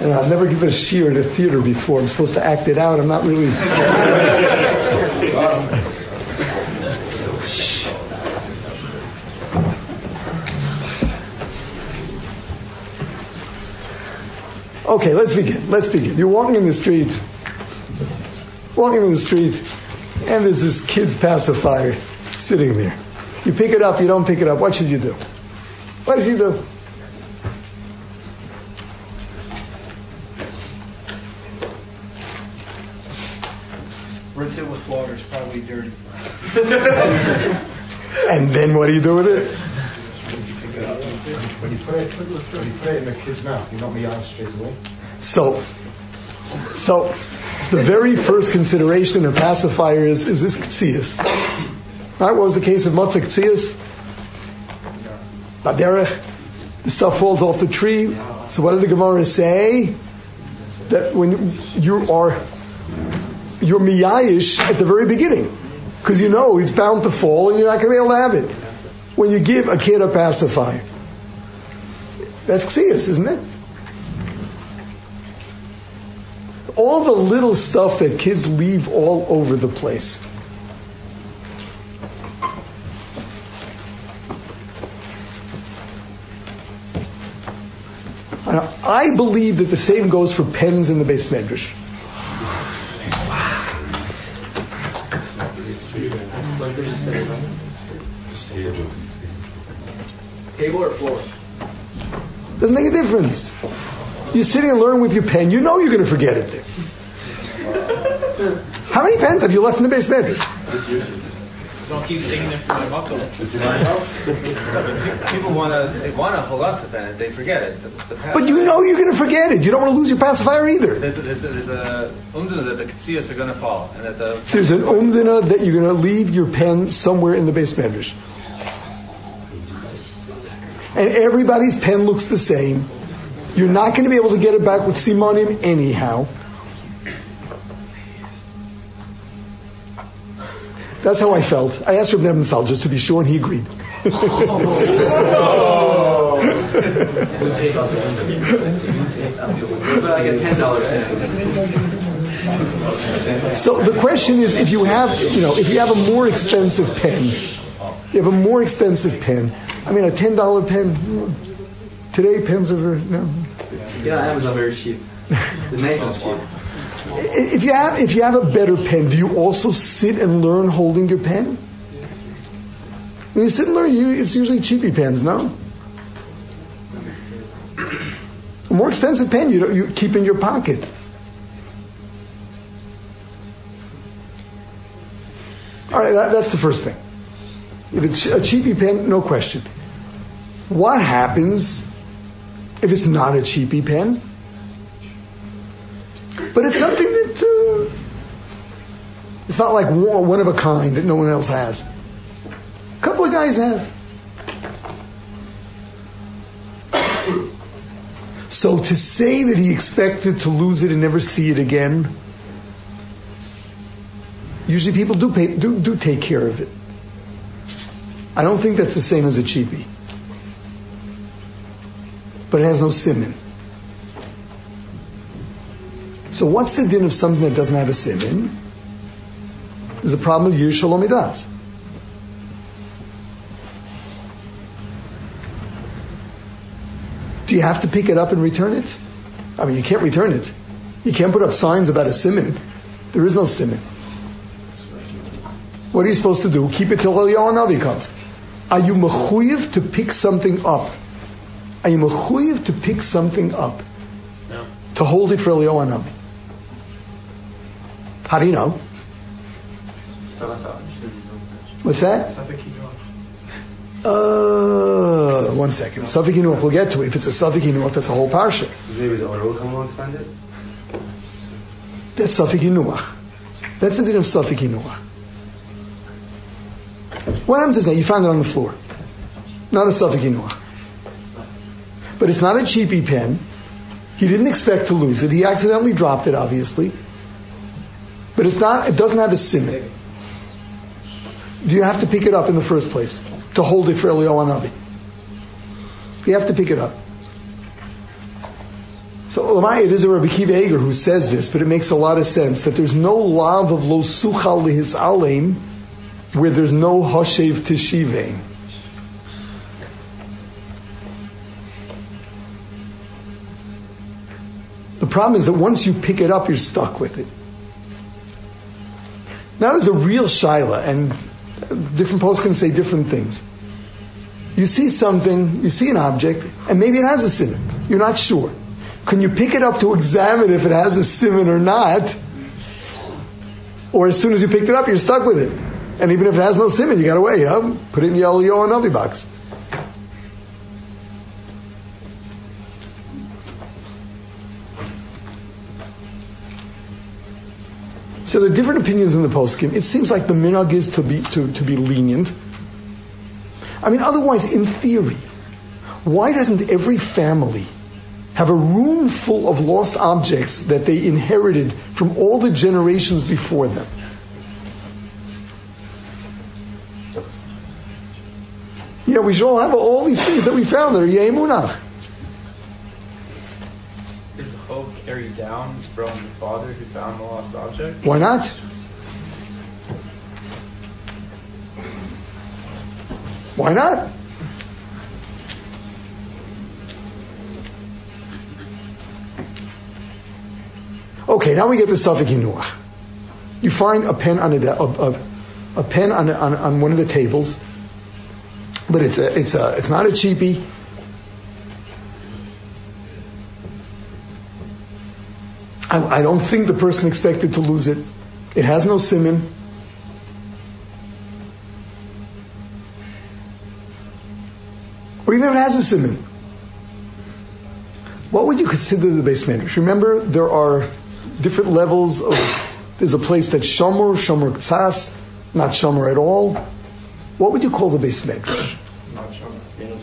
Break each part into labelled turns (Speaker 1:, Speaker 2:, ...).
Speaker 1: And I've never given a shiur at a theater before. I'm supposed to act it out. I'm not really... Okay, let's begin. You're walking in the street, and there's this kid's pacifier sitting there. You pick it up, you don't pick it up. What should you do? What should you do?
Speaker 2: Rinse it with water. It's probably dirty.
Speaker 1: And then what do you do with it?
Speaker 3: When you put it in the kid's mouth, you don't be honest straight away.
Speaker 1: So the very first consideration of pacifier is this ktzias? Right? What was the case of matzah ktzias? Baderech, the stuff falls off the tree. So what did the Gemara say? That when you're miyayish at the very beginning, because you know it's bound to fall and you're not going to be able to have it. When you give a kid a pacifier, that's ktzias, isn't it? All the little stuff that kids leave all over the place. I believe that the same goes for pens in the Beis Medrash.
Speaker 2: Table or floor?
Speaker 1: Doesn't make a difference. You're sitting and learning with your pen. You know you're going to forget it there. How many pens have you left in the Beis Medrash?
Speaker 2: So I'll keep taking them from my buckle. People want to hold on to the pen. They forget it.
Speaker 1: But you know you're going to forget it. You don't want to lose your pacifier either.
Speaker 2: There's a umdana that the ktzias are going to fall, and that
Speaker 1: there's an umdana that you're going to leave your pen somewhere in the Beis Medrash. And everybody's pen looks the same. You're not going to be able to get it back with simanim anyhow. That's how I felt. I asked Reb Nebensal just to be sure, and he agreed. So the question is, if you have a more expensive pen, I mean, a $10 pen. Today, pens are very... No.
Speaker 4: Yeah, Amazon very cheap. The nice one's cheap.
Speaker 1: If you have a better pen, do you also sit and learn holding your pen? When you sit and learn, it's usually cheapy pens, no? A more expensive pen you keep in your pocket. All right, that's the first thing. If it's a cheapy pen, no question. What happens if it's not a cheapy pen? But it's something that it's not like one of a kind that no one else has. A couple of guys have. So to say that he expected to lose it and never see it again, usually people do take care of it. I don't think that's the same as a cheapie. But it has no simin. So what's the din of something that doesn't have a simin? There's a problem with Yish Shalom Midas. Do you have to pick it up and return it? I mean, you can't return it. You can't put up signs about a simin. There is no simin. What are you supposed to do? Keep it till Eliyahu Hanavi comes. Are you mechuyev to pick something up? Are you mechuyev to pick something up?
Speaker 2: No.
Speaker 1: To hold it for Eliyahu Hanavi? How do you know? What's that? One second. Safek Yinuach, we'll get to it. If it's a Safek Yinuach, that's a whole parsha.
Speaker 4: Maybe the Orel come along and it?
Speaker 1: That's Safek Yinuach. That's the din of Safek Yinuach. What happens is now you found it on the floor. Not a Safek Yinuach. But it's not a cheapy pen. He didn't expect to lose it. He accidentally dropped it, obviously. But it doesn't have a siman. Do you have to pick it up in the first place to hold it for Eliyahu Hanavi? You have to pick it up. So it is a Rabbi Kiva Eger who says this, but it makes a lot of sense that there's no lav of lo suchal lehis aleim where there's no hoshev teshivein. The problem is that once you pick it up, you're stuck with it. Now there's a real shaila, and different poskim say different things. You see something, you see an object, and maybe it has a siman. You're not sure. Can you pick it up to examine if it has a siman or not? Or as soon as you picked it up, you're stuck with it. And even if it has no siman, you got to wait. Put it in your Eliyahu Hanavi box. So there are different opinions in the poskim. It seems like the minhag is to be lenient. I mean, otherwise, in theory, why doesn't every family have a room full of lost objects that they inherited from all the generations before them? Yeah, we should all have all these things that we found that are Yei Munach.
Speaker 2: Is the hope carried down from the father who found the lost object?
Speaker 1: Why not? Why not? Okay, now we get the Safek Hinuach. You find a pen on a pen on one of the tables, but it's not a cheapie. I don't think the person expected to lose it. It has no siman. Or even if it has a siman. What would you consider the Beis Medrash? Remember, there are different levels of... There's a place that's shomer ktsas, not shomer at all. What would you call the Beis Medrash?
Speaker 3: Not shomer.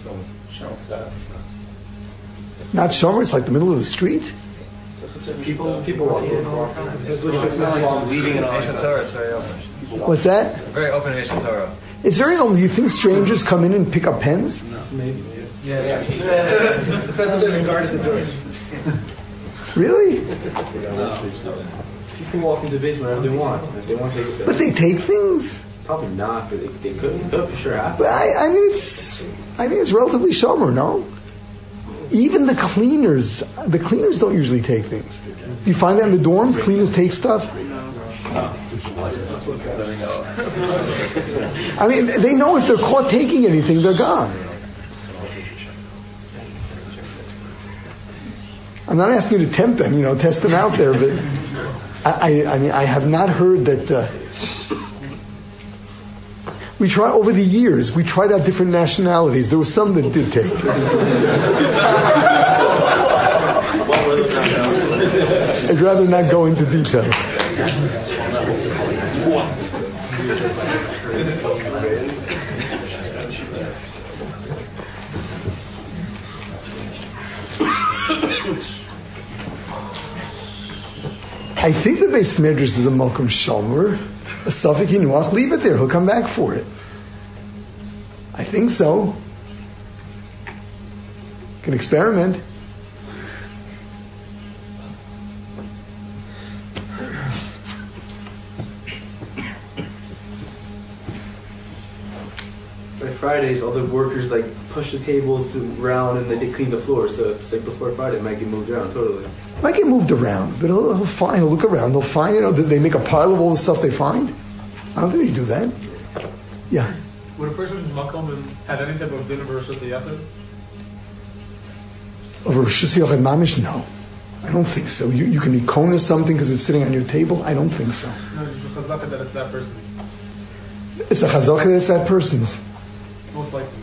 Speaker 1: Not shomer, it's like the middle of the street?
Speaker 4: People walking in all the time. It's not like leaving it on.
Speaker 2: Nation Torah, it's very open.
Speaker 1: What's that?
Speaker 2: Very open Nation Torah.
Speaker 1: It's very old. Do you think strangers come in and pick up pens?
Speaker 4: No, maybe.
Speaker 2: Yeah.
Speaker 3: The fence doesn't guard the doors.
Speaker 1: Really?
Speaker 4: People can walk into the basement whenever they want. If they want to take a
Speaker 1: But they take things.
Speaker 4: Probably not, but they could for sure happen.
Speaker 1: But I think it's relatively shomer, no? Even the cleaners don't usually take things. You find that in the dorms, cleaners take stuff? I mean, they know if they're caught taking anything, they're gone. I'm not asking you to tempt them, test them out there, but I mean, I have not heard that. We tried over the years. We tried out different nationalities. There were some that did take. I'd rather not go into detail. I think the Beis Medrash is a Mokum Shomer, a Safek Hinuach. Leave it there. He'll come back for it. I think so. Can experiment.
Speaker 4: By Fridays, all the workers push the tables around and they clean the floor. So it's before Friday, it might get moved around totally.
Speaker 1: Might get moved around, but he'll find. He'll look around. They'll find. Did they make a pile of all the stuff they find? I don't think they do that. Yeah.
Speaker 5: Would a person's makom have any type of din of Rosh Hashanah?
Speaker 1: Of Rosh Hashanah mamish? No, I don't think so. You can be koneh something because it's sitting on your table. I don't think so.
Speaker 5: No, it's a chazaka that it's that person's.
Speaker 1: It's a chazaka that it's that person's.
Speaker 5: Most likely.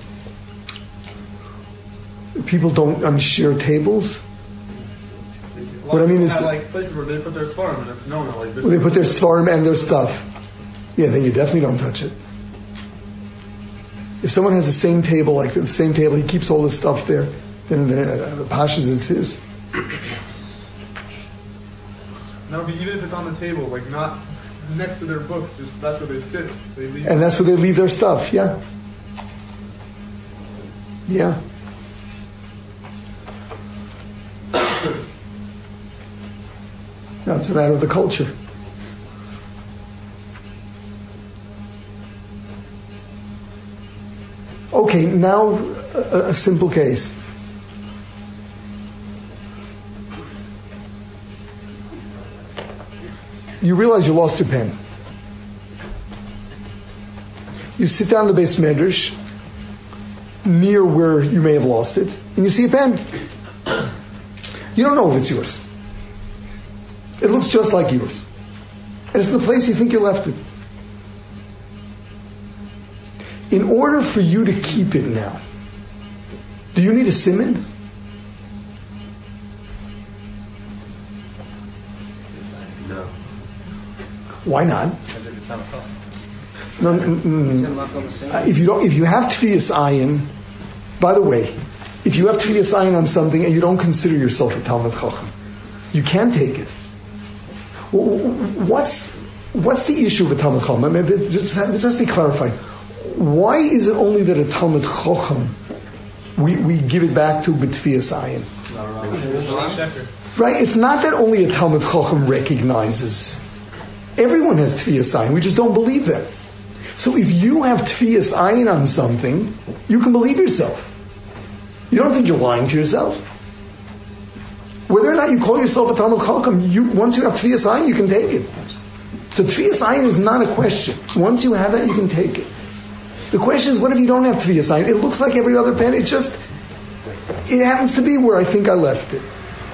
Speaker 1: People don't share tables. What I mean is,
Speaker 5: places where they put their svarim and it's known this.
Speaker 1: Well, they put their svarim and their stuff. Yeah, then you definitely don't touch it. If someone has the same table, the same table, he keeps all the stuff there, then the pashas is his.
Speaker 5: No, but even if it's on the table, not next to their books, just that's where they sit. They leave.
Speaker 1: And that's where they leave their stuff. Yeah. Yeah. No, it's a matter of the culture. Okay, now a simple case. You realize you lost your pen. You sit down in the Beis Medrash, near where you may have lost it, and you see a pen. You don't know if it's yours. It looks just like yours. And it's in the place you think you left it. In order for you to keep it now, do you need a siman?
Speaker 4: No.
Speaker 1: Why not?
Speaker 2: Because if it's on a phone.
Speaker 1: No, if you have tefiyas ayin, by the way, if you have tefiyas ayin on something and you don't consider yourself a Talmid Chacham, you can take it. What's the issue of a Talmid Chacham? I mean, this has to be clarified. Why is it only that a Talmid Chacham we give it back to b'tefiyas ayin? Right? It's not that only a Talmid Chacham recognizes. Everyone has tefiyas ayin. We just don't believe that. So if you have tefiyas ayin on something, you can believe yourself. You don't think you're lying to yourself. Whether or not you call yourself a Talmid Chacham, once you have tefiyas ayin, you can take it. So tefiyas ayin is not a question. Once you have that, you can take it. The question is, what if you don't have tefiyas ayin? It looks like every other pen. It happens to be where I think I left it.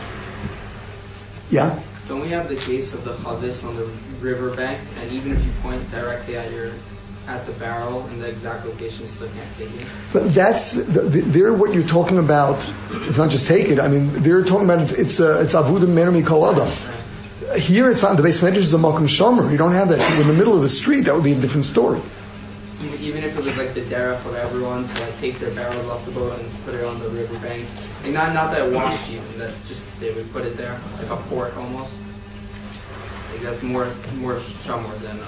Speaker 1: Yeah?
Speaker 6: Don't we have the case of the chavis on the riverbank, and even if you point directly at the barrel in the exact location, you still can't take it?
Speaker 1: But that's they're what you're talking about. It's not just take it. I mean, they're talking about it's avudim menami kol adam. Here, it's not the Beis Medrash is a makom shomer. You don't have that in the middle of the street. That would be a different story.
Speaker 6: Even if it was like the derech of everyone to like take their barrels off the boat and put it on the riverbank, like not that washed even, that just they would put it there like a port almost. Like that's more shomer than.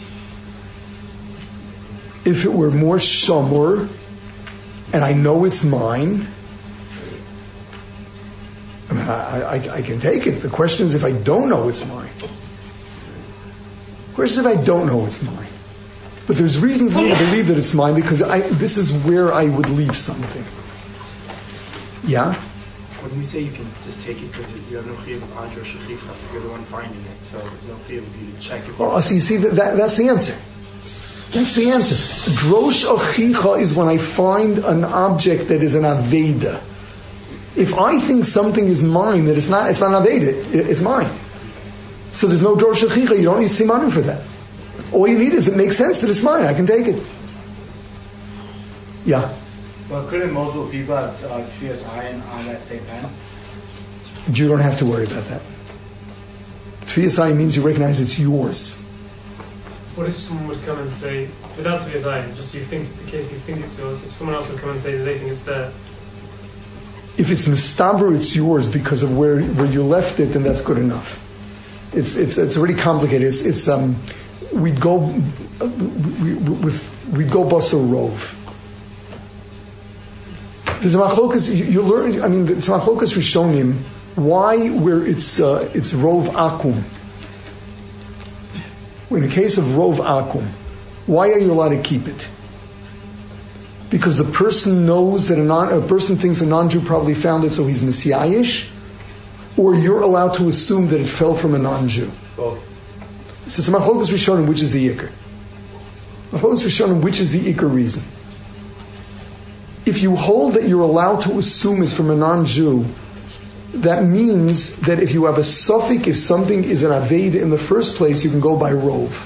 Speaker 1: If it were more shomer, and I know it's mine, I mean, I can take it. The question is if I don't know it's mine. The question is if I don't know it's mine. But there's reason for me to believe that it's mine because this is where I would leave something. Yeah?
Speaker 7: When you say you can just take it because you have no chiyuv of Andra Shechicha, you're the one finding it, so there's no chiyuv of you to check if
Speaker 1: well, you see, that's the answer. That's the answer. Drosh Achicha is when I find an object that is an Aveda. If I think something is mine, that it's not an Aveda, it's mine. So there's no Drosh Achicha, you don't need simanim for that. All you need is it makes sense that it's mine, I can take it. Yeah?
Speaker 8: Well, couldn't multiple people have tefiyas ayin on that same pen?
Speaker 1: You don't have to worry about that. Tefiyas ayin means you recognize it's yours.
Speaker 9: What if someone would come and say, without tefiyas ayin, just you think, the case you think it's yours, if someone else would come and say that they think it's theirs?
Speaker 1: If it's mistaber, it's yours because of where you left it, then that's good enough. It's already complicated. We'd go basar rov. There's a machlokas. You learn. I mean, the machlokas rishonim. Why where it's rov akum? In the case of rov akum, why are you allowed to keep it? Because the person knows that a person thinks a non-Jew probably found it, so he's messiahish, or you're allowed to assume that it fell from a non-Jew.
Speaker 4: Both.
Speaker 1: So it's machlokas rishonim, which is the ikar. Machlokas rishonim, which is the ikar reason. If you hold that you're allowed to assume it's from a non-Jew, that means that if you have a suffix, if something is an aveda in the first place, you can go by rov.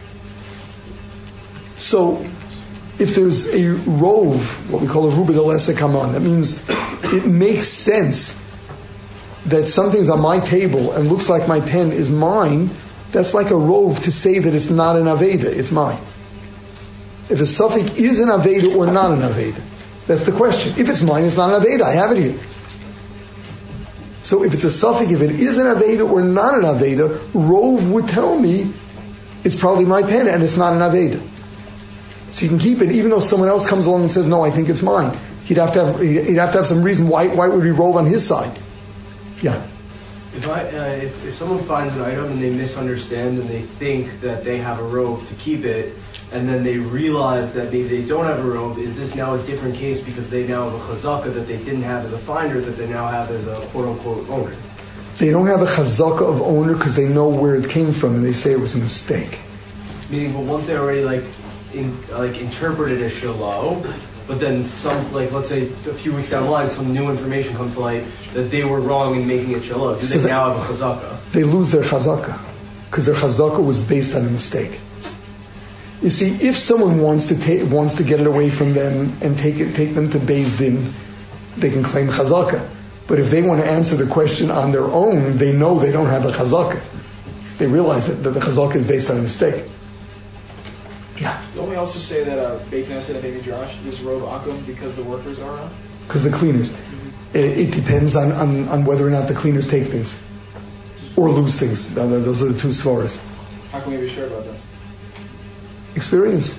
Speaker 1: So, if there's a rov, what we call a ruba de lesa kaman, that means it makes sense that something's on my table and looks like my pen is mine. That's like a rov to say that it's not an aveda, it's mine. If a suffix is an aveda or not an aveda, that's the question. If it's mine, it's not an aveda. I have it here. So if it's a suffix, if it is an aveda or not an aveda, rov would tell me it's probably my pen and it's not an aveda. So you can keep it, even though someone else comes along and says, "No, I think it's mine." He'd have to have some reason why would he rov on his side? Yeah.
Speaker 4: If someone finds an item and they misunderstand and they think that they have a robe to keep it, and then they realize that maybe they don't have a robe, is this now a different case because they now have a chazaka that they didn't have as a finder that they now have as a quote-unquote owner?
Speaker 1: They don't have a chazaka of owner because they know where it came from and they say it was a mistake.
Speaker 4: Meaning, but once they already interpreted as shalom, but then some, let's say a few weeks down the line, some new information comes to light that they were wrong in making it shalom. Do they now have a chazaka?
Speaker 1: They lose their chazaka because their chazaka was based on a mistake. You see, if someone wants to get it away from them and take them to Beis Din, they can claim chazaka. But if they want to answer the question on their own, they know they don't have a chazaka. They realize that the chazaka is based on a mistake. Yeah.
Speaker 10: Don't we also say that Beit Knesset and Beit Midrash is Rov Akum because the workers are around?
Speaker 1: Because the cleaners. It depends on whether or not the cleaners take things or lose things. Those are the two svaras.
Speaker 10: How can we be sure about that?
Speaker 1: Experience.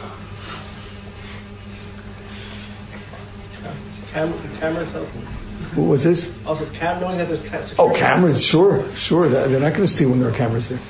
Speaker 7: Cameras help.
Speaker 1: What was this?
Speaker 7: Also, knowing that there's security.
Speaker 1: Oh, cameras, sure. They're not going to steal when there are cameras there.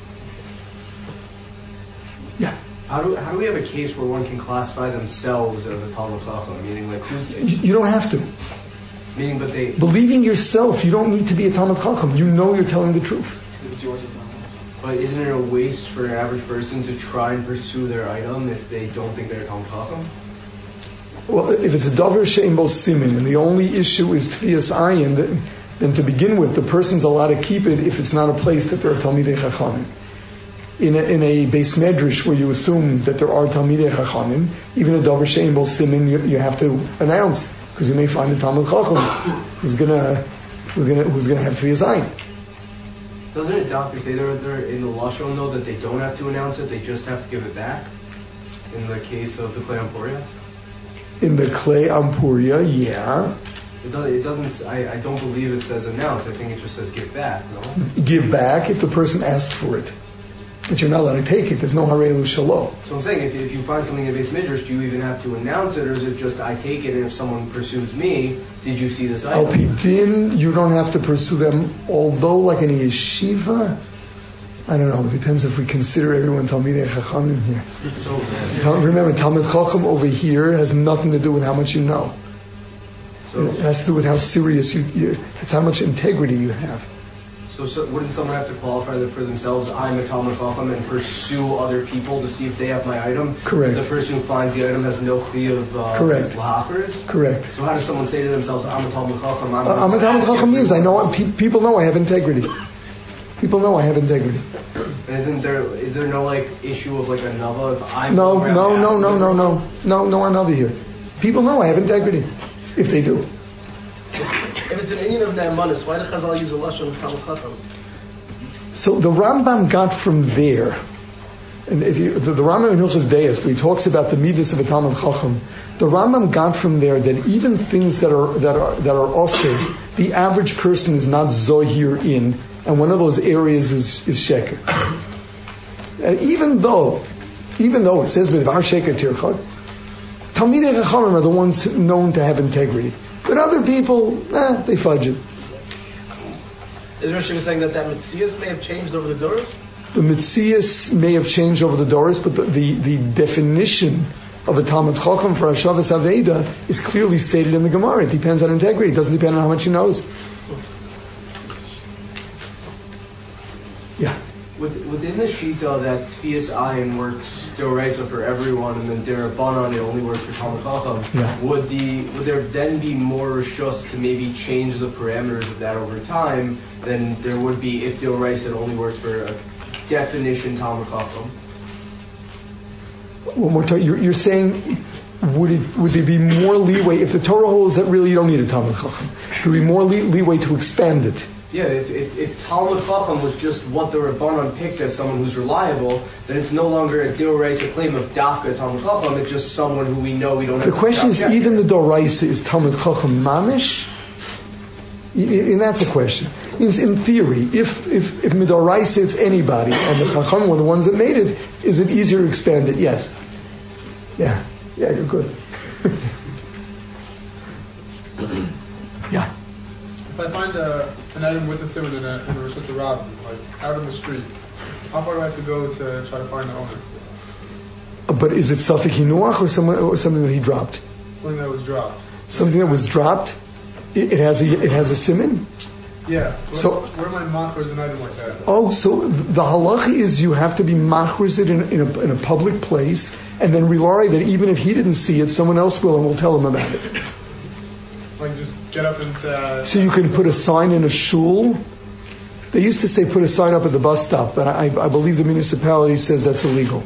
Speaker 1: Yeah.
Speaker 4: How do we have a case where one can classify themselves as a Talmud Chacham? Meaning, who's...
Speaker 1: You don't have to.
Speaker 4: Meaning, but they...
Speaker 1: Believing yourself, you don't need to be a Talmud Chacham. You know you're telling the truth.
Speaker 10: It's yours, it's not yours.
Speaker 4: But isn't it a waste for an average person to try and pursue their item if they don't think they're a Talmud Chacham?
Speaker 1: Well, if it's a davar she'ein bo simin, and the only issue is tfias ayin, then to begin with, the person's allowed to keep it if it's not a place that there are Talmidei Chachamim. In a Beis Medrash where you assume that there are Talmidei Chachamim, even a davar she'ein bo simin, you have to announce, because you may find a Talmud Chacham who's gonna have tfias ayin.
Speaker 4: Doesn't it, doctor, say they're in the Lashon though that they don't have to announce it, they just have to give it back? In the case of the Klei Ampuria?
Speaker 1: In the Klei Ampuria, yeah.
Speaker 4: It doesn't. I don't believe it says announce. I think it just says give back. No.
Speaker 1: Give back if the person asked for it, but you're not allowed to take it. There's no harelu shalom.
Speaker 4: So I'm saying, if you find something in Beis Midrash, do you even have to announce it, or is it just I take it, and if someone pursues me, did you see this item?
Speaker 1: Al Pidin, you don't have to pursue them. Although, like in a yeshiva, I don't know. It depends if we consider everyone Talmidei Chachamim here. So remember, Talmid Chacham over here has nothing to do with how much you know. So it has to do with how serious you. It's how much integrity you have.
Speaker 4: So wouldn't someone have to qualify for themselves? I'm a Talmid Chacham and pursue other people to see if they have my item.
Speaker 1: Correct.
Speaker 4: The person who finds the item has no chiyuv of lahachers.
Speaker 1: Correct.
Speaker 4: So how does someone say to themselves, "I'm a Talmid Chacham"?
Speaker 1: I'm a Talmid Chacham means I know. People know I have integrity. People know I have integrity.
Speaker 4: And is there no issue of a nava if I'm
Speaker 1: no another here. People know I have integrity. If they do.
Speaker 7: If it's an Indian of Na'amanis, why did Chazal use a lashon of Talmud Chacham?
Speaker 1: So the Rambam got from there, and if the Rambam in Hilchos Deis, where he talks about the midas of a Talmud Chacham, the Rambam got from there that even things that are osir, the average person is not zohir in. And one of those areas is sheker. And even though it says b'dvar sheker tirchad, Talmidei Chachamim are the ones known to have integrity. But other people, they fudge it.
Speaker 7: Is Rashi saying that Metzias may have changed over the doors?
Speaker 1: The Metzias may have changed over the doors, but the definition of a Talmud Chacham for Hashavas Aveda is clearly stated in the Gemara. It depends on integrity. It doesn't depend on how much he knows. Yeah.
Speaker 4: Within the Shita that Tfias Ayin works D'oraisa for everyone and then D'Rabbanan it only works for Talmud Chacham, would there then be more rishus to maybe change the parameters of that over time than there would be if D'oraisa it only works for a definition Talmud Chacham?
Speaker 1: One more time, you're saying would there be more leeway if the Torah holds that really you don't need a Talmud Chacham? Could there be more leeway to expand it?
Speaker 4: Yeah, if Talmud Chacham was just what the Rabbanon picked as someone who's reliable, then it's no longer a D'oraisa claim of Dafka Talmud Chacham, it's just someone who we know we don't have to.
Speaker 1: The question is, even the D'oraisa is Talmud Chacham Mamish? And that's a question. Means in theory, if Midoraisa it's anybody, and the Chacham were the ones that made it, is it easier to expand it? Yes. Yeah, you're good. Yeah.
Speaker 5: If I find an item with a simon in a Rosh Hashanah, like out in the street, how far do I have to go to try to find the owner?
Speaker 1: But is it Safek Hinuach or something that he dropped?
Speaker 5: Something that was dropped.
Speaker 1: Something that was dropped? It has a simon?
Speaker 5: Yeah.
Speaker 1: So
Speaker 5: where am I machris an item like that?
Speaker 1: Oh, so the halacha is you have to be machris it in a public place, and then rely that even if he didn't see it, someone else will and will tell him about it.
Speaker 5: Like just get up and say...
Speaker 1: So you can put a sign in a shul. They used to say put a sign up at the bus stop, but I believe the municipality says that's illegal.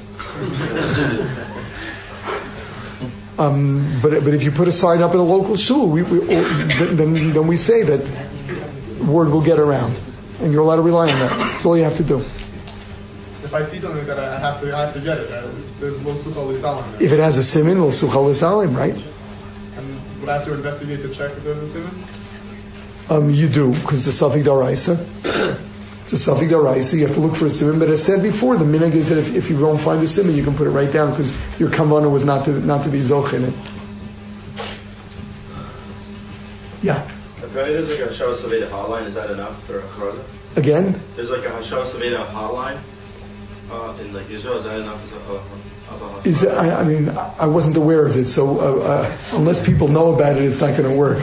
Speaker 1: But if you put a sign up in a local shul, then we say that word will get around, and you're allowed to rely on that. That's all you have to do.
Speaker 5: If I see something that I have to get it. There's lo suchal lisalim there.
Speaker 1: If it has a siman, lo suchal lisalim, right?
Speaker 5: And would I have to investigate to check if there's a siman?
Speaker 1: You do, because it's a Safek Daraisa. It's a Safek Daraisa. You have to look for a siman. But as I said before, the minhag is that if you don't find a siman, you can put it right down because your kavana was not to be zoch in it. Yeah.
Speaker 11: Apparently, there's like a Hashava Saveda hotline. Is that enough for a Charazah?
Speaker 1: Again?
Speaker 11: There's like a Hashava Saveda hotline in like Israel. Is that enough as a hotline?
Speaker 1: I wasn't aware of it, so unless people know about it, it's not going to work.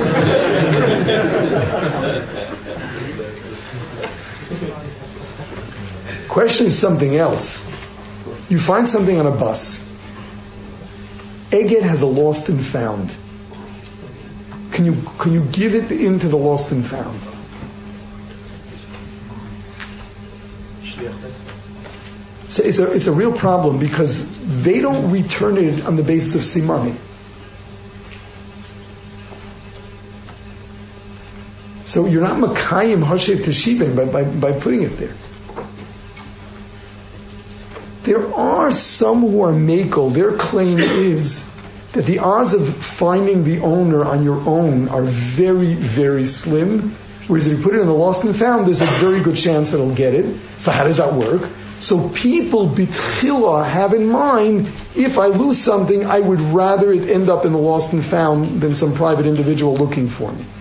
Speaker 1: Question is something else. You find something on a bus. Eget has a lost and found. Can you give it into the lost and found? So it's a real problem because they don't return it on the basis of simami. So you're not makayim hashev teshivim by putting it there. There are some who are makel. Their claim is that the odds of finding the owner on your own are very, very slim. Whereas if you put it in the lost and found, there's a very good chance that it'll get it. So how does that work? So people bitchila have in mind, if I lose something, I would rather it end up in the lost and found than some private individual looking for me.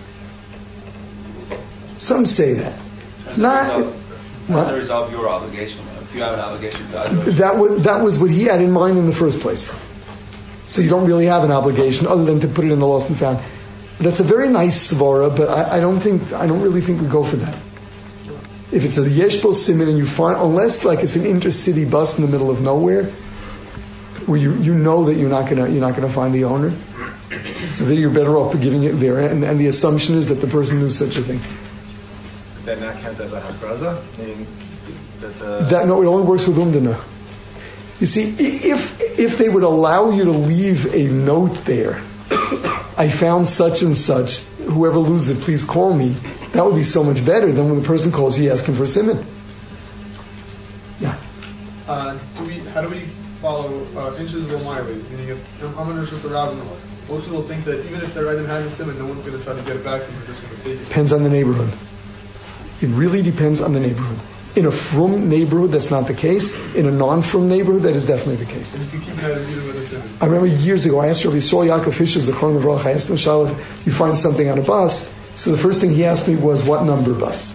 Speaker 1: Some say that.
Speaker 12: How does that resolve your obligation? If you have an obligation to others?
Speaker 1: That was what he had in mind in the first place. So you don't really have an obligation other than to put it in the lost and found. That's a very nice svara, but I don't really think we go for that. If it's a yeshbo siman and you find, unless like it's an intercity bus in the middle of nowhere, where you know that you're not gonna find the owner, so that you're better off giving it there, and the assumption is that the person knew such a thing.
Speaker 3: Then that count as a hakraza, meaning
Speaker 1: that no, it only works with umdana. You see, if they would allow you to leave a note there, I found such and such. Whoever loses it, please call me. That would be so much better than when the person calls you asking for a simon. Yeah.
Speaker 5: How do we follow inches or mileage? Meaning, if I'm in Rosh Hashanah, most people think that even if their item has a simon, no one's going to try to get it back, so they're just going to take it.
Speaker 1: Depends on the neighborhood. It really depends on the neighborhood. In a frum neighborhood, that's not the case. In a non-frum neighborhood, that is definitely the case.
Speaker 5: And if you keep an item even with a simon.
Speaker 1: I remember years ago, I asked Rabbi Yisrael Yaakov Fisher, Zechron Levrach, I asked him, Shalom, you find something on a bus. So the first thing he asked me was, what number bus?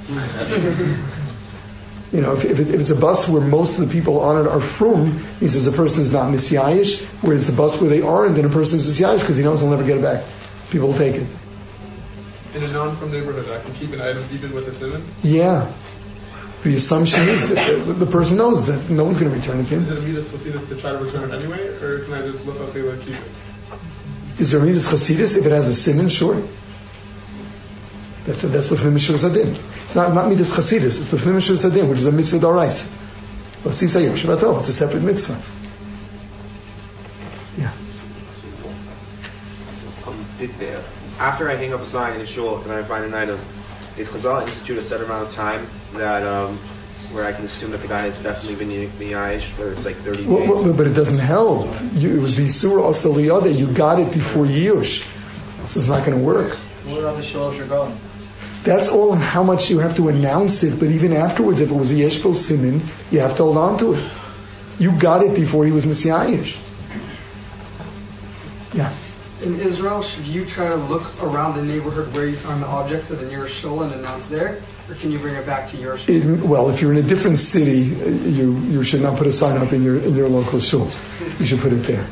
Speaker 1: If it's a bus where most of the people on it are frum, he says a person is not misyayish, where it's a bus where they aren't, then a person is misyayish because he knows he'll never get it back. People will take it.
Speaker 5: In a non-frum neighborhood, I can keep an item even with a simon?
Speaker 1: Yeah. The assumption is that the person knows that no one's going to return it to him.
Speaker 5: Is it a midas chasidus to try to return it anyway, or can I just look up and keep it?
Speaker 1: Is there a midas chasidus if it has a simon? Sure. That's l'fnei mishur sadin. It's not midas chasidus. It's l'fnei mishur sadin, which is a mitzvah d'oraisa. It's a separate mitzvah. Yeah.
Speaker 13: After I hang up a sign in a shul and I find an item, did Chazal institute a set amount of time that where I can assume that the guy has definitely been miyayish, whether it's like 30 days?
Speaker 1: But it doesn't help. It was bisur asaliyah that you got it before Yush, so it's not going to work.
Speaker 8: What other shuls you're going?
Speaker 1: That's all on how much you have to announce it. But even afterwards, if it was a yeshbo simin, you have to hold on to it. You got it before he was misyayish. Yeah.
Speaker 14: in Israel, should you try to look around the neighborhood where you found the object to the nearest shul and announce there? Or can you bring it back to your shul?
Speaker 1: Well, if you're in a different city, you should not put a sign up in your local shul. You should put it there.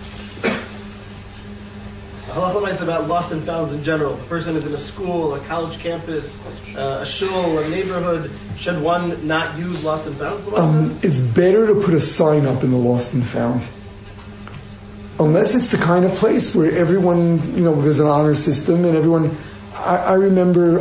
Speaker 15: Halacha is about lost and founds in general. The person is in a school, a college campus, a shul, a neighborhood. Should one not use lost and founds?
Speaker 1: It's better to put a sign up in the lost and found. Unless it's the kind of place where everyone, there's an honor system and everyone. I remember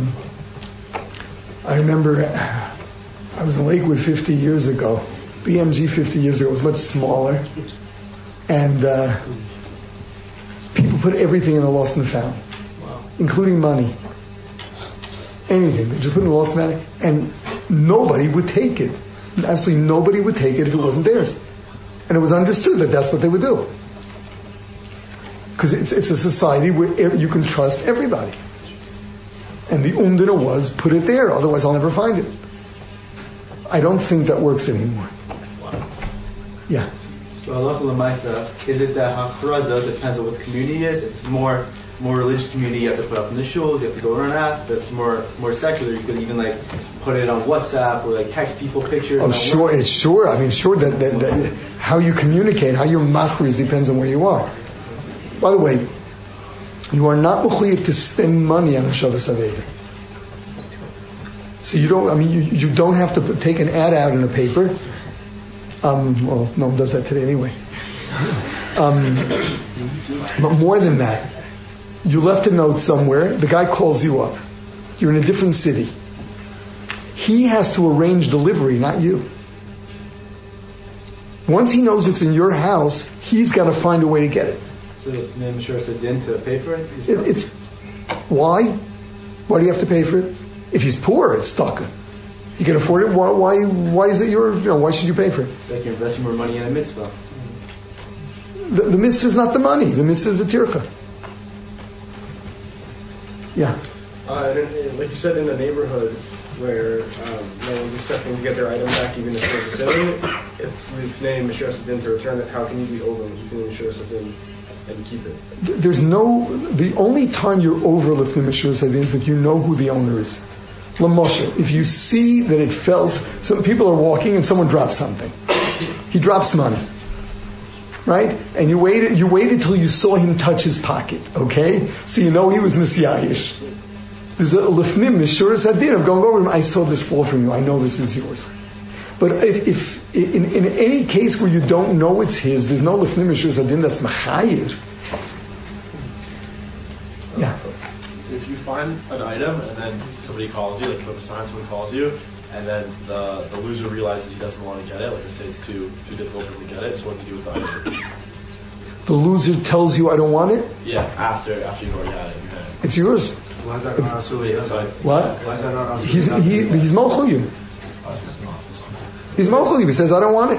Speaker 1: I was in Lakewood 50 years ago. BMG 50 years ago was much smaller, and people put everything in the lost and found, including money. Anything. They just put it in the lost and found, and nobody would take it. Absolutely nobody would take it if it wasn't theirs. And it was understood that that's what they would do. Because it's a society where you can trust everybody. And the umdina was, put it there, otherwise I'll never find it. I don't think that works anymore. Yeah.
Speaker 16: So halacha l'maisa, is it that hachraza depends on what the community is? If it's more religious community, you have to put up in the shuls, you have to go around and ask. But if it's more secular, you could even put it on WhatsApp or text people pictures.
Speaker 1: Oh, sure. It's sure. I mean, sure that how you communicate, how your machriz depends on where you are. By the way, you are not mechuyev to spend money on Hashavas Aveda. So you don't. I mean, you don't have to take an ad out in a paper. Well, no one does that today anyway. But more than that, you left a note somewhere. The guy calls you up. You're in a different city. He has to arrange delivery, not you. Once he knows it's in your house, he's got to find a way to get it.
Speaker 16: So the name sure said din to pay for it?
Speaker 1: It's why? Why do you have to pay for it? If he's poor, it's stuck. You can afford it. Why is it your? Why should you pay for it?
Speaker 16: Like you're investing more money in a mitzvah.
Speaker 1: The mitzvah is not the money. The mitzvah is the tircha. Yeah.
Speaker 10: Like you said, in the neighborhood where no one's expecting to get their item back, even if there's a sale, it's name Mishras Adin to return it. How can you be over Lifnei Mishras Adin and keep it?
Speaker 1: The only time you're over Lifnei Mishras Adin is if you know who the owner is. L'moshe, if you see that it fell, some people are walking and someone drops something. He drops money, right? And you waited till you saw him touch his pocket, okay? So you know he was Messiahish. There's a Lifnei Mishras Adin of going over him. I saw this fall from you. I know this is yours. But if in any case where you don't know it's his, there's no Lifnei Mishras Adin that's Machayiv. Yeah.
Speaker 17: If you find an item and then somebody calls you, like you put up a sign, someone calls you, and then the loser realizes he doesn't want to get it, like let's say it's too difficult for him to get it, so what do you do with the item?
Speaker 1: The loser tells you, I don't want it?
Speaker 17: Yeah, after you've already had it in your hand.
Speaker 1: It's yours.
Speaker 4: Why is that not Asuli?
Speaker 1: What?
Speaker 4: Why is that not Asuli?
Speaker 1: He's mochel you. He's mochel you. He says, I don't want it.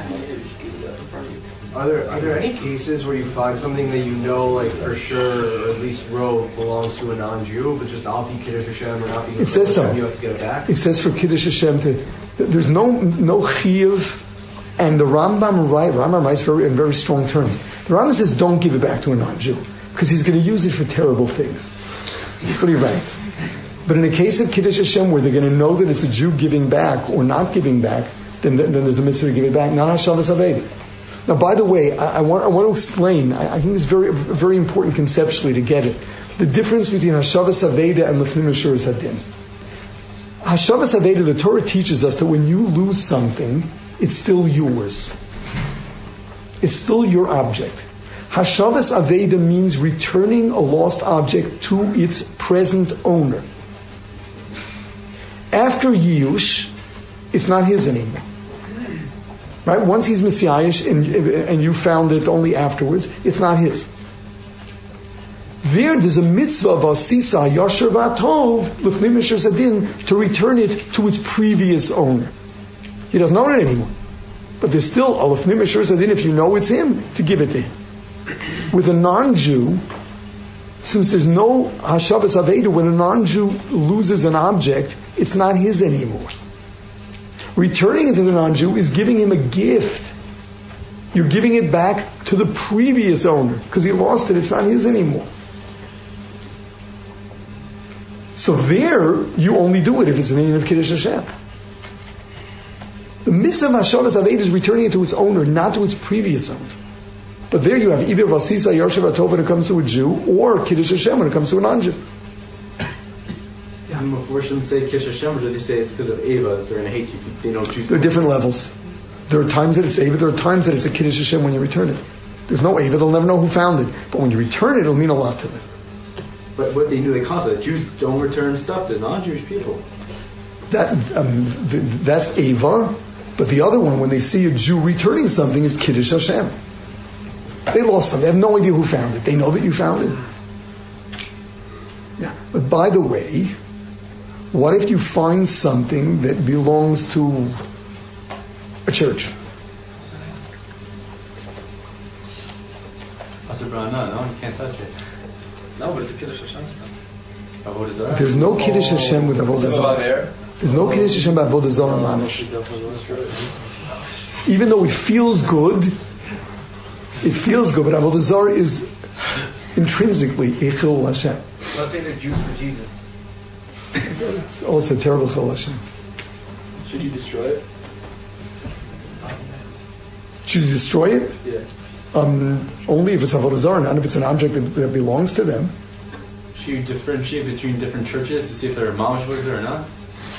Speaker 4: Are there any cases where you find something that you know, for sure, or at least Rove belongs to a non-Jew, but just Al Pi Kiddush Hashem or not because
Speaker 1: it says so.
Speaker 4: You have to get it back?
Speaker 1: It says for Kiddush Hashem there's no chiyuv, and the Rambam writes in very strong terms. The Rambam says don't give it back to a non-Jew because he's going to use it for terrible things. That's what he writes. But in the case of Kiddush Hashem, where they're going to know that it's a Jew giving back or not giving back, then there's a mitzvah to give it back. Not Hashavas Aveda. Now, by the way, I want to explain. I think it's very, very important conceptually to get it. The difference between Hashavas Aveda and Lifnei Mishras Adin. Hashavas Aveda, the Torah teaches us that when you lose something, it's still yours. It's still your object. Hashavas Aveda means returning a lost object to its present owner. After Yiyush, it's not his anymore. Right? Once he's Messiahish and you found it only afterwards, it's not his. There's a mitzvah of Asisa, Yasher V'Atov, Lifnei Mishras Adin, to return it to its previous owner. He doesn't own it anymore. But there's still a Lifnei Mishras Adin, if you know it's him, to give it to him. With a non-Jew, since there's no Hashavas Aveda, when a non-Jew loses an object, it's not his anymore. Returning it to the non-Jew is giving him a gift. You're giving it back to the previous owner, because he lost it, it's not his anymore. So there, you only do it if it's an union of Kiddush Hashem. The mitzvah of Hashanah Aved is returning it to its owner, not to its previous owner. But there you have either Vasisa Yarshav Atov when it comes to a Jew, or Kiddush Hashem when it comes to a non-Jew.
Speaker 16: We shouldn't say Kiddush Hashem, or do they say it's because of Ava that they're going to hate you? They know Jews.
Speaker 1: There are different levels. There are times that it's Ava, there are times that it's a Kiddush Hashem when you return it. There's no Ava, they'll never know who found it. But when you return it, it'll mean a lot to them.
Speaker 16: But what they do, they call it. Jews don't return stuff to non-Jewish people.
Speaker 1: That's Ava. But the other one, when they see a Jew returning something, is Kiddush Hashem. They lost something. They have no idea who found it. They know that you found it. Yeah. But by the way, what if you find something that belongs to a church?
Speaker 16: No, you can't touch it.
Speaker 15: No, but it's a Kiddush Hashem stuff.
Speaker 1: There's no Kiddush Hashem with Avodah Zarah. There's no Kiddush Hashem by Avodah Zarah Mamish. Even though it feels good, but Avodah Zarah is intrinsically a Chil Hashem.
Speaker 15: Let's say they're Jews for Jesus.
Speaker 1: It's also a terrible Chil Hashem.
Speaker 17: Should you destroy it?
Speaker 1: Should you destroy it?
Speaker 17: Yeah.
Speaker 1: Only if it's Avodah Zarah, not if it's an object that belongs to them.
Speaker 16: Should you differentiate between different churches to see if they're mamish with it or not?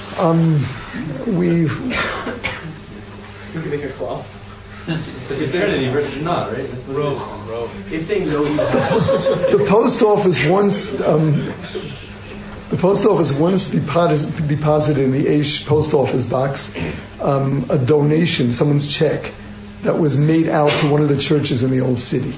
Speaker 1: We
Speaker 15: can make a claw.
Speaker 16: It's like if they're in any versus not, right? That's what
Speaker 15: Bro. If they know you.
Speaker 1: The post office once deposited in the Aish post office box a donation, someone's check, that was made out to one of the churches in the old city.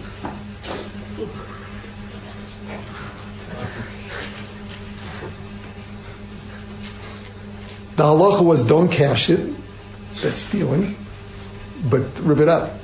Speaker 1: The halacha was don't cash it, that's stealing, but rip it up.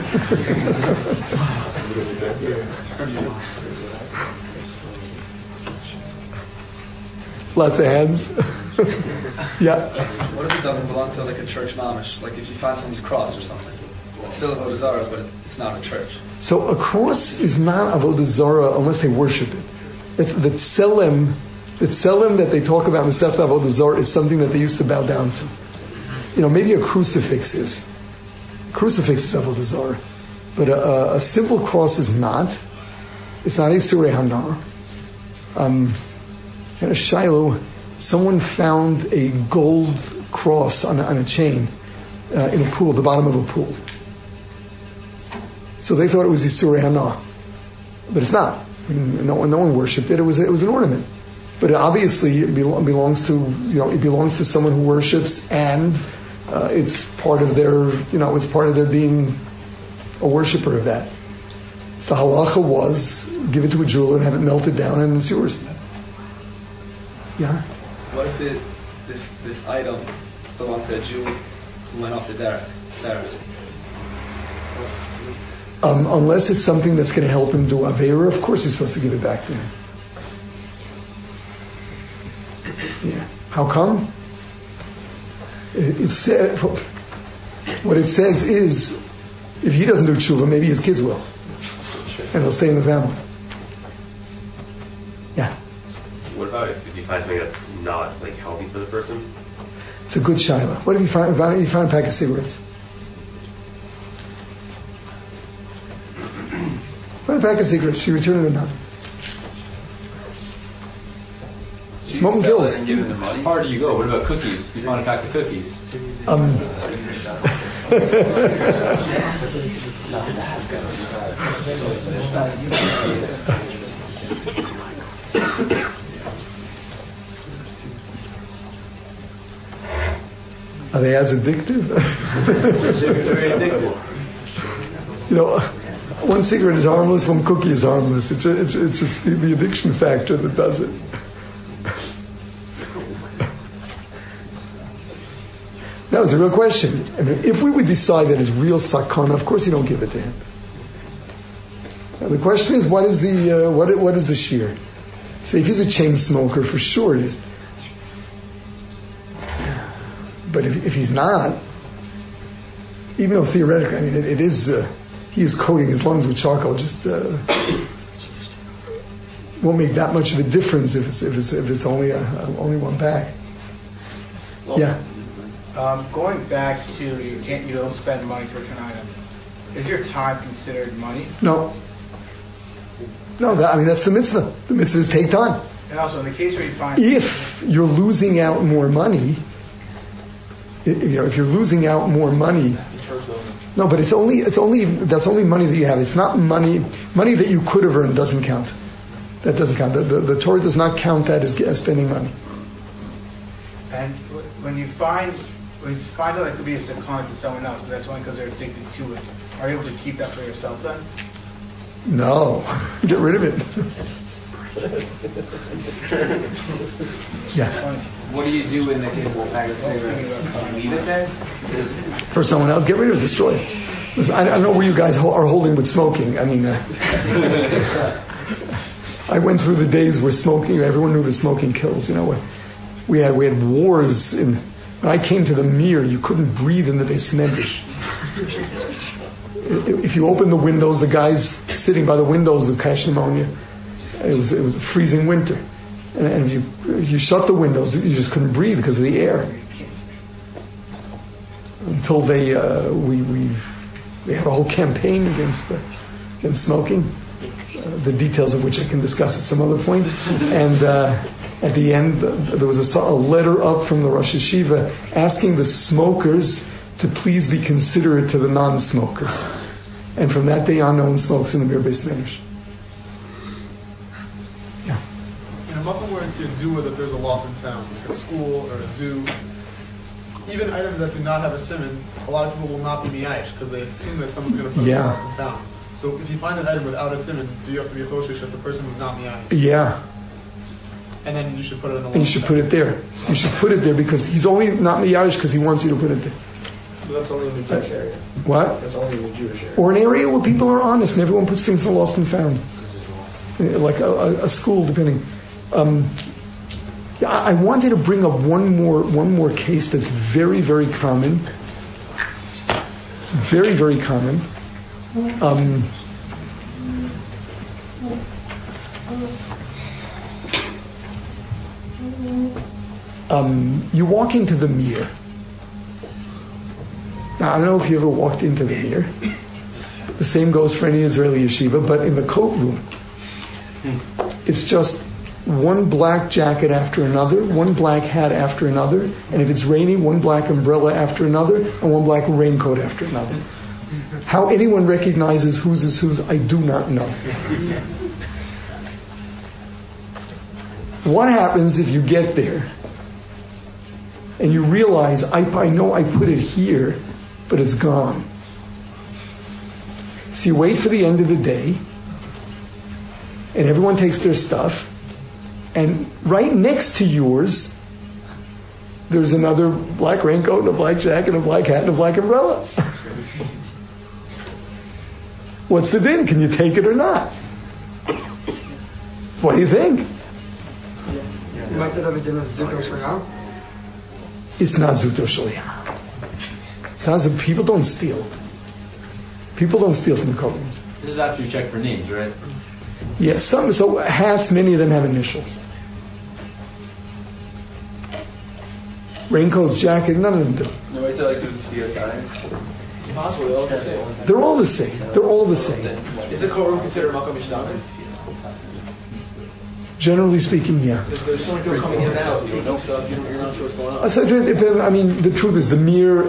Speaker 1: Lots of hands. Yeah.
Speaker 18: What if it doesn't belong to like a church mamish? Like if you find someone's cross or something. It's still Avodah Zarah, but it's not a church.
Speaker 1: So a cross is not Avodah Zarah unless they worship it. It's the tselem that they talk about in Masechta Avodah Zarah is something that they used to bow down to. You know, maybe a crucifix is. Crucifix is Avodah Zarah. But a simple cross is not. It's not a Surei Hanar. At a Shiloh, someone found a gold cross on a chain in a pool, the bottom of a pool. So they thought it was Isurei Hana, but it's not. I mean, no one worshipped it. It was an ornament, but obviously it belongs to someone who worships, and it's part of their being a worshiper of that. So the halacha was give it to a jeweler and have it melted down, and it's yours. Yeah.
Speaker 18: What if this item belonged to a Jew who went off the derech?
Speaker 1: Unless it's something that's going to help him do Aveira, of course he's supposed to give it back to him. Yeah. How come? What it says is, if he doesn't do tshuva, maybe his kids will. And he'll stay in the family. Yeah.
Speaker 19: What about if you find something that's not like healthy for the person?
Speaker 1: It's a good shaila. What if you find a pack of cigarettes? Find a pack of cigarettes. You return it or not? Smoking kills.
Speaker 16: How far do you go? What about cookies? If you find a pack of cookies.
Speaker 1: Are they as addictive?
Speaker 16: Very addictive.
Speaker 1: You know, one cigarette is harmless, one cookie is harmless. It's just the addiction factor that does it. That was a real question. I mean, if we would decide that it's real sakana, of course you don't give it to him. Now, the question is, what is the shear? Say, if he's a chain smoker, for sure it is. But if he's not, even though theoretically, I mean, it is, he is coating his lungs with charcoal. Just won't make that much of a difference if it's only one bag.
Speaker 8: Well,
Speaker 1: Yeah.
Speaker 8: Going back to you don't spend money to return an item. Is your time considered money?
Speaker 1: No. No, that's the mitzvah. The mitzvah is take time.
Speaker 8: And also, in the case where you find
Speaker 1: If you're losing out more money, if you're losing out more money, no, but that's only money that you have. It's not money that you could have earned doesn't count. That doesn't count. The Torah does not count that as spending money.
Speaker 8: And when you find out that could be a second to someone else, but that's only because they're addicted to it, are you able to keep that for yourself then?
Speaker 1: No, get rid of it. Yeah.
Speaker 18: What do you do when they get a bag of cigarettes? Leave it there?
Speaker 1: For someone else, get rid of it, destroy it. Listen, I don't know where you guys are holding with smoking. I mean, I went through the days where smoking, everyone knew that smoking kills. We had wars. When I came to the Mir, you couldn't breathe in the Beis Medrash. If you open the windows, the guys sitting by the windows with cash pneumonia. It was a freezing winter, and if you shut the windows, you just couldn't breathe because of the air. Until we had a whole campaign against smoking, the details of which I can discuss at some other point. And at the end, there was a letter up from the Rosh Yeshiva asking the smokers to please be considerate to the non-smokers. And from that day on, no one smokes in the Mir Beis Medrash.
Speaker 5: In a makom where it's yedua that there's a lost and found, like a school or a zoo, even items that do not have a siman, a lot of people will not be miyash because they assume that someone's going to put lost and found. So if you find an item without a siman, do you have to be a choshesh that the person was not miyash?
Speaker 1: Yeah.
Speaker 5: And then you should put it in the.
Speaker 1: And you should put it there. You should put it there because he's only not miyash because he wants you to put it there.
Speaker 10: But that's only in the Jewish area.
Speaker 1: What?
Speaker 10: That's only in the Jewish area.
Speaker 1: Or an area where people are honest and everyone puts things in the lost and found. Like a school, depending. I wanted to bring up one more case that's very, very common. Very, very common. You walk into the Mir. Now, I don't know if you ever walked into the Mir. The same goes for any Israeli yeshiva, but in the coat room, it's just one black jacket after another, one black hat after another, and if it's raining, one black umbrella after another, and one black raincoat after another. How anyone recognizes whose is whose, I do not know. What happens if you get there and you realize, I know I put it here, but it's gone? So you wait for the end of the day, and everyone takes their stuff, and right next to yours, there's another black raincoat and a black jacket and a black hat and a black umbrella. What's the din? Can you take it or not? What do you think? It's not Zuto Shaliach. People don't steal. People don't steal from the coat rooms.
Speaker 20: This is after you check for names, right?
Speaker 1: Yes, so hats, many of them have initials. Raincoats, jackets, none of them do.
Speaker 20: No way to like do TSI. It's impossible. They're all the same.
Speaker 1: They're all the same. They're all the same.
Speaker 15: Is the courtroom considered makom mishtameh?
Speaker 1: Generally speaking, yeah.
Speaker 15: There's so many people coming in and out, taking stuff. You're not sure what's going on.
Speaker 1: So, I mean, the truth is, the Mir.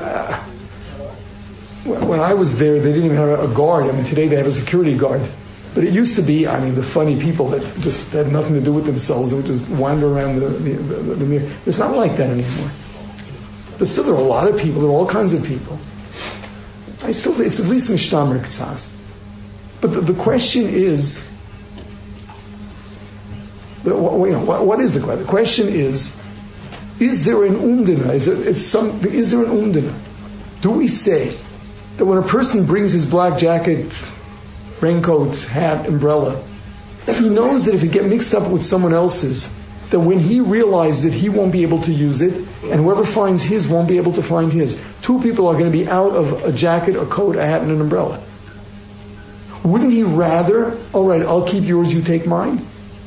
Speaker 1: When I was there, they didn't even have a guard. I mean, today they have a security guard. But it used to be, I mean, the funny people that just had nothing to do with themselves and would just wander around the Mir. It's not like that anymore. But still, there are a lot of people. There are all kinds of people. It's at least mishtamer k'tzas. But the question is, what is the question? The question is there an umdina? Is there an umdina? Do we say that when a person brings his black jacket, raincoat, hat, umbrella, if he knows that if it gets mixed up with someone else's, that when he realizes that he won't be able to use it, and whoever finds his won't be able to find his. Two people are going to be out of a jacket, a coat, a hat, and an umbrella. Wouldn't he rather, all right, I'll keep yours, you take mine?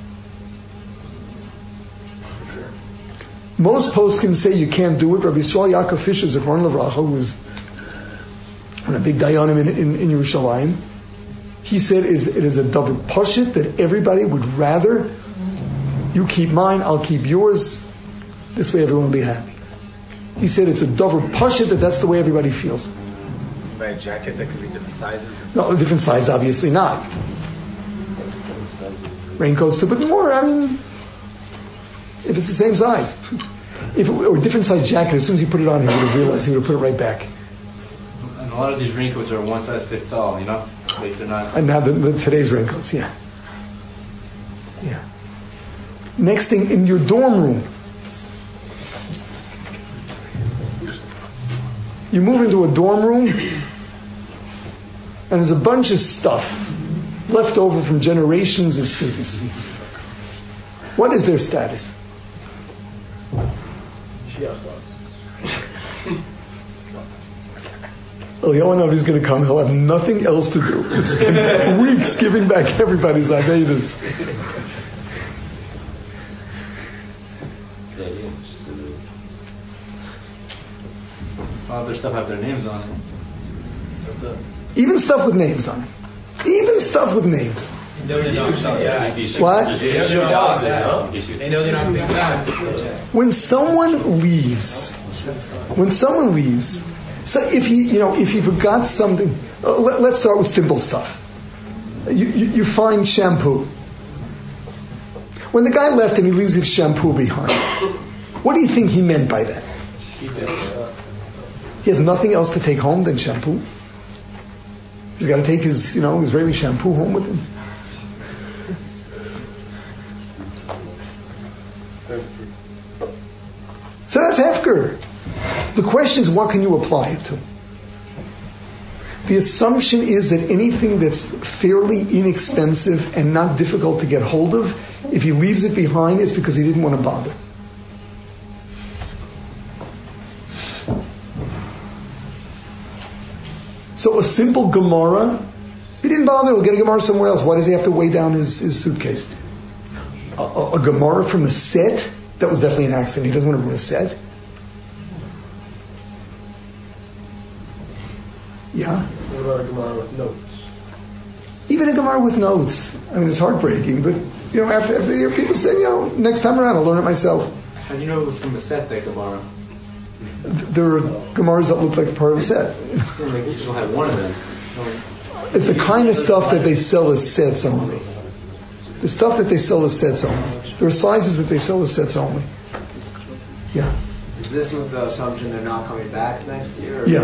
Speaker 1: Most poskim say you can't do it. Rabbi Yisrael Yaakov Fisher, Zichron Livracha, who was a big dayanim in Yerushalayim, he said it is a double pashut that everybody would rather you keep mine, I'll keep yours. This way everyone will be happy. He said it's a double pashut that's the way everybody feels.
Speaker 7: Buy a jacket that could be different sizes.
Speaker 1: No, different size, obviously not. Raincoats too, but more, if it's the same size. If it were a different size jacket, as soon as he put it on, he would have realized he would have put it right back.
Speaker 20: And a lot of these raincoats are one size fits all, Like they're not.
Speaker 1: And now today's raincoats, yeah. Next thing, in your dorm room. You move into a dorm room, and there's a bunch of stuff left over from generations of students. What is their status? Eliyahu is going to come. He'll have nothing else to do. It's been weeks giving back everybody's Avedas.
Speaker 20: A lot of their stuff have their names on it.
Speaker 1: Even stuff with names on it. Even stuff with names. What?
Speaker 2: They know they're not going to be back.
Speaker 1: When someone leaves, so if he forgot something, let's start with simple stuff. You find shampoo. When the guy left and he leaves his shampoo behind, what do you think he meant by that? He has nothing else to take home than shampoo. He's got to take his, Israeli shampoo home with him. So that's hefker. The question is, what can you apply it to? The assumption is that anything that's fairly inexpensive and not difficult to get hold of, if he leaves it behind, it's because he didn't want to bother. So a simple Gemara, he didn't bother, he'll get a Gemara somewhere else. Why does he have to weigh down his suitcase? A Gemara from a set, that was definitely an accident. He doesn't want to ruin a set. Yeah?
Speaker 10: What about a Gemara with notes?
Speaker 1: Even a Gemara with notes. It's heartbreaking, but, after the year, people say, next time around I'll learn it myself.
Speaker 20: How do you know it was from a set, that Gemara?
Speaker 1: There are Gemaras that look like part of a set.
Speaker 20: It seems like you just don't have one of them.
Speaker 1: It's the kind of stuff that they sell as sets only. The stuff that they sell as sets only. There are sizes that they sell as sets only. Yeah.
Speaker 4: Is this with the assumption they're not coming back next year? Or
Speaker 1: Yeah.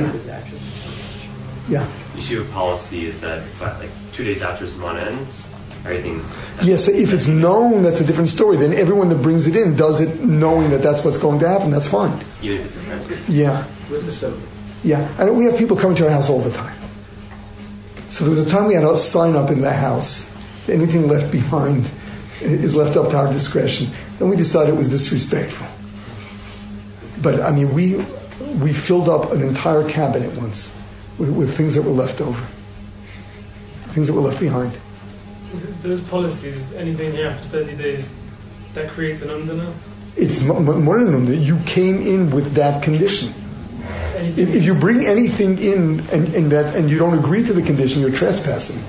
Speaker 19: Yeshiva policy is that 2 days after Zman ends, everything's...
Speaker 1: Yes, if it's known, that's a different story. Then everyone that brings it in does it knowing that that's what's going to happen. That's fine.
Speaker 19: Even if it's expensive.
Speaker 1: Yeah. And we have people coming to our house all the time. So there was a time we had a sign up in the house. Anything left behind is left up to our discretion. Then we decided it was disrespectful. But we filled up an entire cabinet once with things that were left over, things that were left behind.
Speaker 9: Those policies, anything here after 30 days, that creates an umdana?
Speaker 1: It's more than an umdana. You came in with that condition. If you bring anything in and you don't agree to the condition, you're trespassing.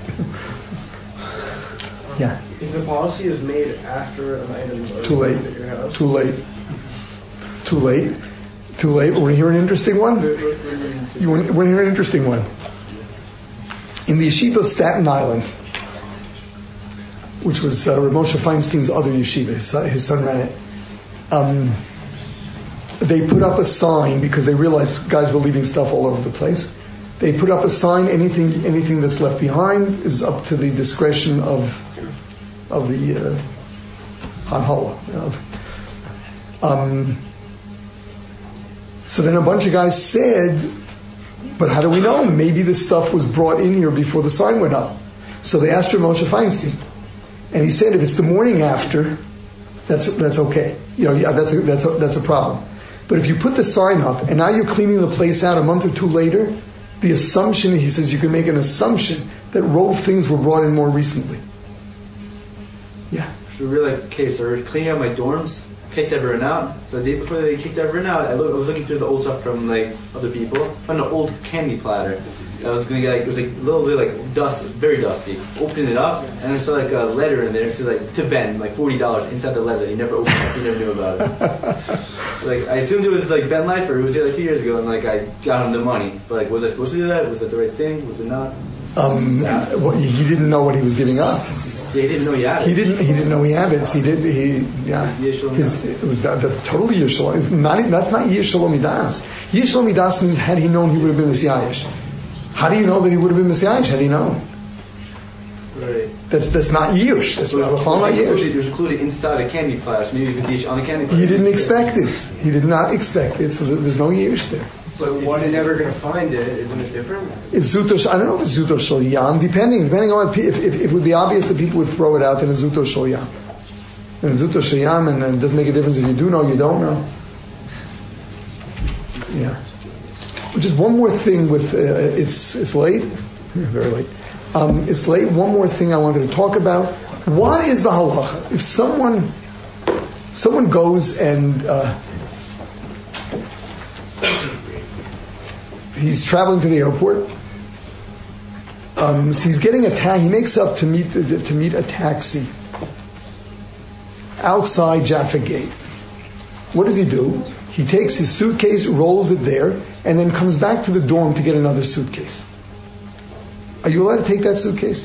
Speaker 1: Yeah.
Speaker 10: If the policy is made after an item
Speaker 1: Too late.
Speaker 10: at your house.
Speaker 1: Too late. We're going to hear an interesting one? We're going to hear an interesting one. In the yeshiva of Staten Island, which was Rav Moshe Feinstein's other yeshiva, his son ran it, they put up a sign because they realized guys were leaving stuff all over the place. They put up a sign, anything that's left behind is up to the discretion of the Hanhala. So then a bunch of guys said, but how do we know? Maybe this stuff was brought in here before the sign went up. So they asked Rav Moshe Feinstein. And he said, if it's the morning after, that's okay. That's a problem. But if you put the sign up and now you're cleaning the place out a month or two later, the assumption, he says, you can make an assumption that rove things were brought in more recently. Yeah.
Speaker 16: So we were like, okay, so we're cleaning out my dorms, kicked everyone out. So the day before they kicked everyone out, I was looking through the old stuff from like other people. I found an old candy platter. I was gonna get like, it was like a little bit like dust, very dusty. Opened it up and I saw like a letter in there. It said like to Ben, like $40 inside the letter. He never opened it. He never knew about it. So like I assumed it was like Ben Lifer who was here like 2 years ago, and like I got him the money. But like, was I supposed to do that? Was that the right thing? Was it not?
Speaker 1: He didn't know what he was giving up.
Speaker 16: Yeah, he didn't know he had it.
Speaker 1: He didn't know he had it. It was that's totally Yishalom. That's not Yishalom Midas. Yishalom Midas means had he known he would have been Messiahish. How do you know that he would have been Messiahish had he known?
Speaker 16: Right.
Speaker 1: That's not Yish. That's not Yish.
Speaker 16: It was included inside a candy flash. Maybe it was Yish on the candy flash.
Speaker 1: He didn't expect it. He did not expect it. So there's no Yish there.
Speaker 4: So if you're never going to find it, isn't it different?
Speaker 1: It's Zuto. I don't know if it's Zuto Shel Yam. Depending on what, if it would be obvious that people would throw it out, then it's Zuto Shel Yam. And Zuto Shel Yam, and it doesn't make a difference if you do know, you don't know. Yeah. Just one more thing with it's late, very late. It's late. One more thing I wanted to talk about. What is the halacha if someone goes and he's traveling to the airport. So he's getting he makes up to meet a taxi outside Jaffa Gate. What does he do? He takes his suitcase, rolls it there, and then comes back to the dorm to get another suitcase. Are you allowed to take that suitcase?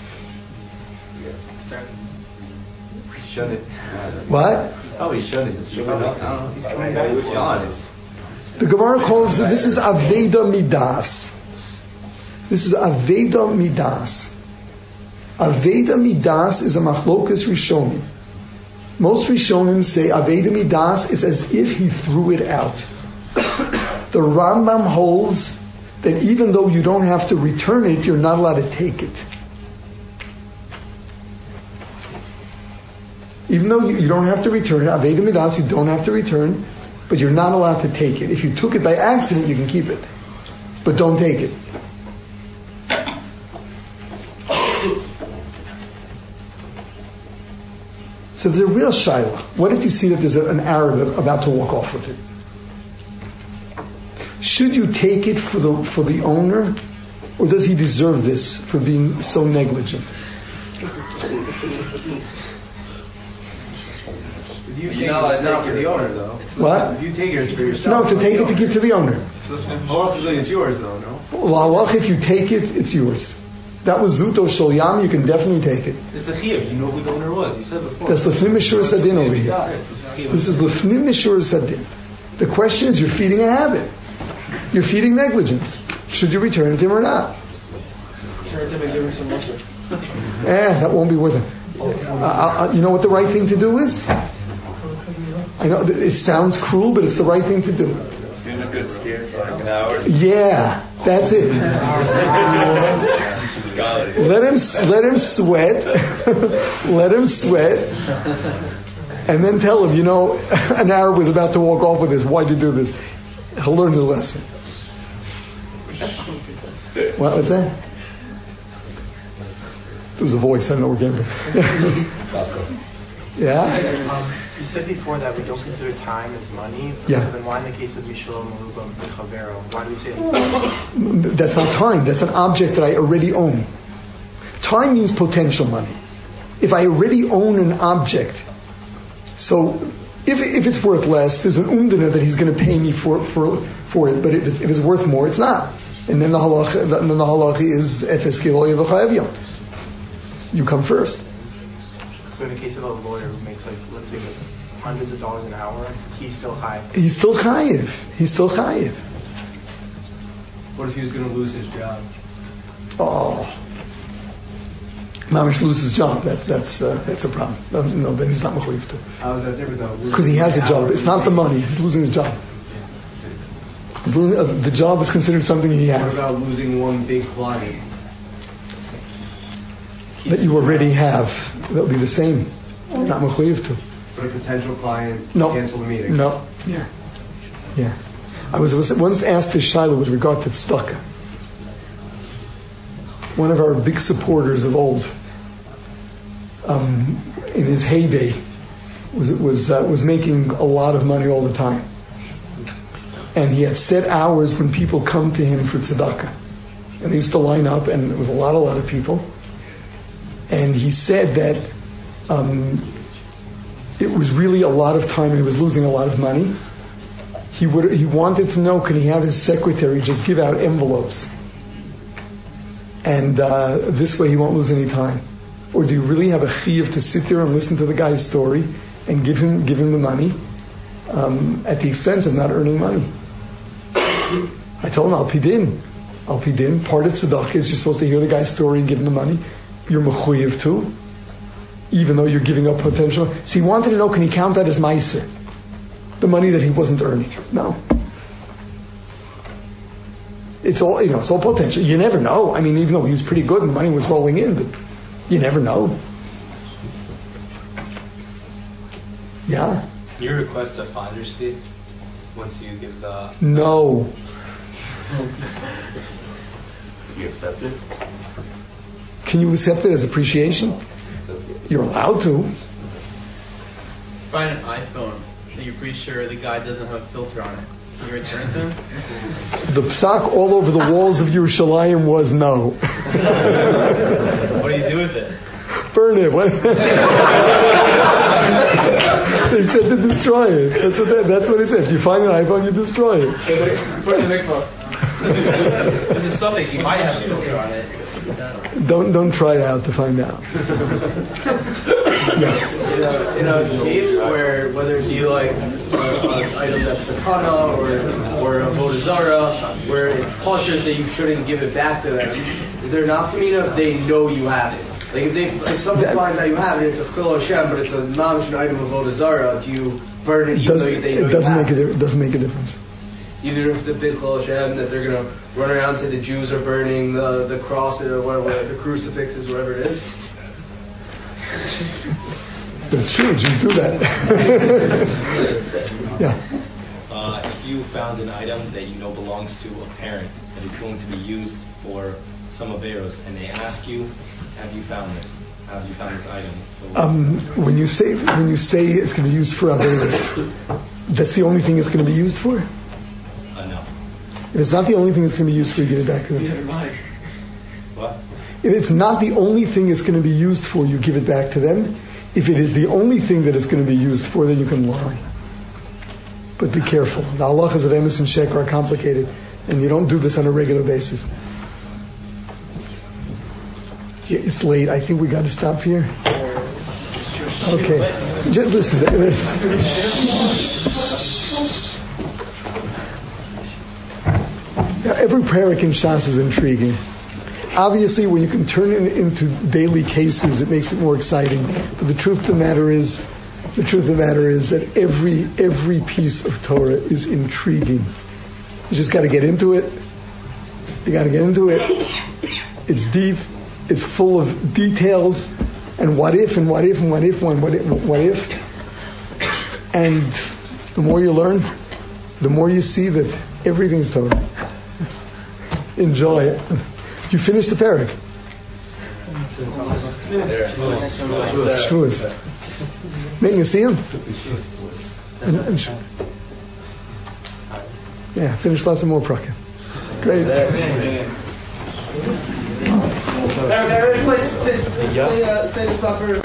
Speaker 16: He shouldn't.
Speaker 1: What?
Speaker 16: Oh, he shouldn't. He's coming back. He's honest.
Speaker 1: The Gemara calls this is Aveda Midas. This is Aveda Midas. Aveda Midas is a machlokas Rishonim. Most Rishonim say Aveda Midas is as if he threw it out. The Rambam holds that even though you don't have to return it, you're not allowed to take it. Even though you don't have to return it, Aveda Midas, you don't have to return, but you're not allowed to take it. If you took it by accident, you can keep it, but don't take it. So there's a real shayla. What if you see that there's an Arab about to walk off with it? Should you take it for the owner, or does he deserve this for being so negligent?
Speaker 4: You're not allowed to take it for the owner, though.
Speaker 1: What?
Speaker 4: If you take it, it's for yourself.
Speaker 1: No, to take it to give to the owner.
Speaker 4: Hopefully it's yours, though, no?
Speaker 1: Well, if you take it, it's yours. That was Zuto Shel Yam, you can definitely take it.
Speaker 16: It's a chiyuv. You know who the owner was. You said before.
Speaker 1: That's Lefnim Mishur Sadin over here. This is Lefnim Mishur Sadin. The question is, you're feeding a habit. You're feeding negligence. Should you return it to him or not?
Speaker 15: Return it to him and give him some muscle.
Speaker 1: That won't be worth it. You know what the right thing to do is? I know it sounds cruel, but it's the right thing to do.
Speaker 12: Let's give him a good scare for like an hour.
Speaker 1: Yeah, that's it. Let him sweat. Let him sweat. And then tell him, an Arab was about to walk off with this. Why'd you do this? He'll learn his lesson. What's that? There was a voice. I don't know where it came from. Yeah?
Speaker 7: You said before that we don't consider time as money.
Speaker 1: Yeah.
Speaker 7: So then why in the case of Mishalom Merubah Mechavero, why do we say it's money?
Speaker 1: That's not time. That's an object that I already own. Time means potential money. If I already own an object, so if it's worth less, there's an umdana that he's going to pay me for it. But if it's worth more, it's not. And then the halacha is efes kiloy v'chayav. You come first.
Speaker 7: So in the case of a lawyer who makes let's say hundreds of dollars an hour, he's still chayiv.
Speaker 1: He's still chayiv.
Speaker 4: What if he was going to lose his job?
Speaker 1: Oh, Mamish loses his job. That's a problem. No, then he's not mechuyev to.
Speaker 4: How is that different though?
Speaker 1: Because he has a job. It's not the money. He's losing his job. The job is considered something he has.
Speaker 4: What about losing one big client?
Speaker 1: That you already have. That would be the same. Not mechuyev to.
Speaker 4: But a potential client cancel the meeting.
Speaker 1: No. Yeah. I was once asked this shaila with regard to tzedakah. one of our big supporters of old, in his heyday, was making a lot of money all the time. And he had set hours when people come to him for tzedakah. And they used to line up, and it was a lot of people. And he said that it was really a lot of time, and he was losing a lot of money. He wanted to know, can he have his secretary just give out envelopes? And this way he won't lose any time. Or do you really have a chiyuv to sit there and listen to the guy's story and give him the money at the expense of not earning money? I told him, Al Pidin, part of tzedakah is you're supposed to hear the guy's story and give him the money. You're mechuyev too, even though you're giving up potential. So he wanted to know, can he count that as meiser? The money that he wasn't earning. No. It's all potential. You never know. I mean, even though he was pretty good and the money was rolling in, but you never know. Yeah.
Speaker 21: Can you request a finder's fee once you give the...
Speaker 1: No.
Speaker 19: You accept it?
Speaker 1: Can you accept it as appreciation? You're allowed to.
Speaker 2: Find an iPhone that you're pretty sure the guy doesn't have a filter on it. Can you return it to him?
Speaker 1: The psak all over the walls of Yerushalayim was no.
Speaker 2: What do you do with it?
Speaker 1: Burn it. What? They said to destroy it. That's what they said. If you find an iPhone, you destroy it.
Speaker 2: Put it in the mikvah. This is something you might have a filter on it.
Speaker 1: Don't try it out to find out.
Speaker 4: In a case where whether it be like an item that's a kana or a avodah zara, where it's kosher that you shouldn't give it back to them, is there not if they know you have it? Like if someone finds out you have it, it's a chil Hashem, but it's a mamish item of avodah zara, do you burn it even though they know you have it?
Speaker 1: It doesn't make a difference.
Speaker 4: Even if it's a big chil Hashem, that they're going to run around and say the Jews are burning the cross or whatever, the crucifixes, whatever it is.
Speaker 1: That's true. Jews do that. Yeah.
Speaker 21: If you found an item that you know belongs to a parent that is going to be used for some averos, and they ask you, "Have you found this? Have you found this item?"
Speaker 1: When you say it's going to be used for averos, that's the only thing it's going to be used for?
Speaker 21: No.
Speaker 1: If it's not the only thing it's going to be used for, you give it back to them.
Speaker 21: What?
Speaker 1: If it's not the only thing it's going to be used for, you give it back to them. If it is the only thing that it's going to be used for, then you can lie. But be careful. The halachas of emes and sheker are complicated, and you don't do this on a regular basis. Yeah, it's late. I think we got to stop here. Okay. Just listen. Every parak in Shas is intriguing. Obviously, when you can turn it into daily cases, it makes it more exciting. But the truth of the matter is that every piece of Torah is intriguing. You just got to get into it. You got to get into it. It's deep. It's full of details and what if and what if and what if and what if. And the more you learn, the more you see that everything's Torah. Enjoy it. You finished the parak. Shavuos. Make you see him? Yeah, finish lots of more prakim. Great.
Speaker 15: Stay